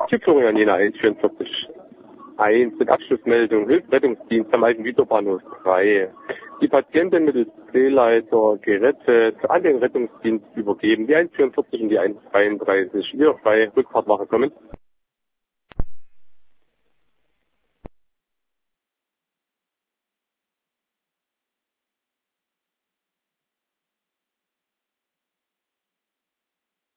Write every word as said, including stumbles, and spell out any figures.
Hier Florian Jena eins vierundvierzig eins mit Abschlussmeldung Hilfsrettungsdienst am alten Güterbahnhof drei. Die Patientin mittels Drehleiter gerettet, an den Rettungsdienst übergeben. Die eins vierundvierzig und die eins dreiunddreißig wieder frei Rückfahrt machen kommen.